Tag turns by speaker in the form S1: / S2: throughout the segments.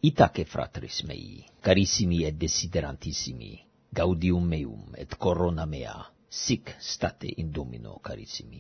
S1: Itaque fratris mei, carissimi et desiderantissimi, gaudium meum et corona mea, sic state in Domino carissimi.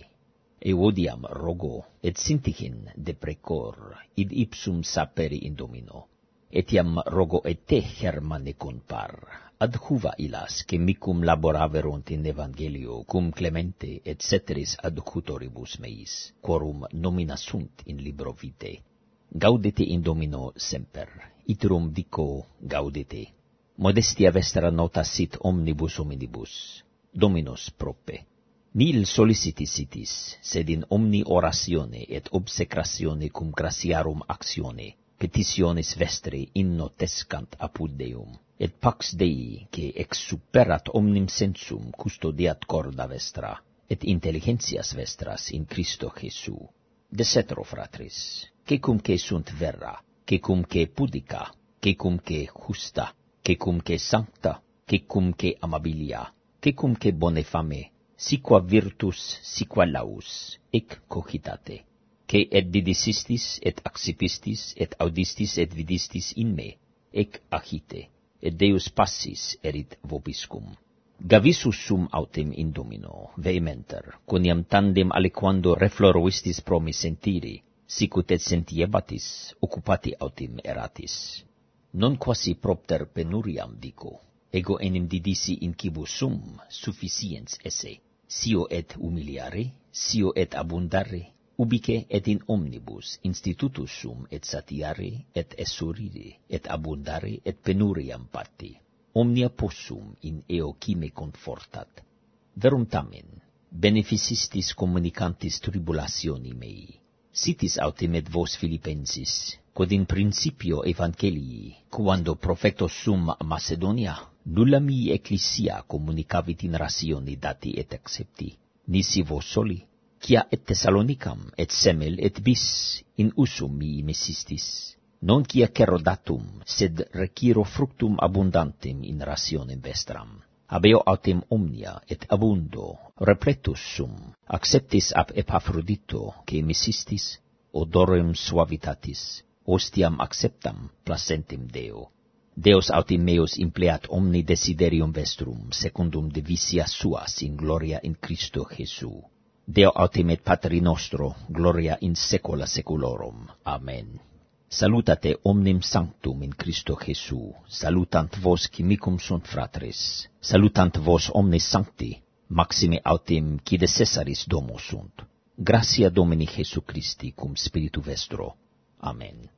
S1: Eodiam rogo et sinticin deprecor, id ipsum sapere in Domino, etiam rogo et te Hermane compar, ad juva illas chemicum laboraverunt in Evangelio cum Clemente et ceteris adjutoribus meis, quorum nomina sunt in libro vitae. Gaudete in Domino semper, iterum dico gaudete. Modestia vestra nota sit omnibus hominibus, Dominus prope. Nil sollicitisitis, sed in omni oratione et obsecratione cum gratiarum actione, petitionis vestre innotescant apud Deum, et pax Dei, que exsuperat omnim sensum custodiat corda vestra, et intelligentias vestras in Christo Jesu. De cetero, fratris, quecumque sunt vera, quecumque pudica, quecumque justa, quecumque sancta, quecumque amabilia, quecumque bone fame, siqua virtus, siqua laus, ec cogitate. Que et didisistis, et accipistis, et audistis, et vidistis in me, ec agite, et Deus passis erit vobiscum. Gavisus sum autem in Domino, vehementer, quoniam tandem aliquando refloroistis promi sentiri, sicut et sentiebatis, occupati autem eratis. Non quasi propter penuriam dico, ego enim didisi in cibus sum sufficiens esse, sio et humiliare, sio et abundare, ubique et in omnibus institutus sum et satiare, et essurire, et abundare, et penuriam pati. Omnia possum in eo qui me confortat. Verum tamen, beneficistis communicantis tribulationi mei. Sitis autem et vos Philippensis, quod in principio Evangelii, quando profectos sum Macedonia, nulla mihi ecclesia communicavit in ratione dati et accepti, nisi vos soli, quia et Thessalonicam, et semel, et bis, in usum mihi messistis. Non quia cerodatum, sed requiro fructum abundantem in rationem vestram. Habeo autem omnia, et abundo, repletus sum, acceptis ab Epaphrodito, que messistis, odorem suavitatis, ostiam acceptam, placentem Deo. Deus autem meus impleat omni desiderium vestrum, secundum divisia suas in gloria in Christo Jesu. Deo autem et Patri nostro, gloria in saecula saeculorum. Amen. Salutate omnem sanctum in Christo Jesu, salutant vos chimicum sunt fratres, salutant vos omnes sancti, maxime autem qui de Caesaris domo sunt. Gratia Domini Jesu Christi cum spiritu vestro. Amen.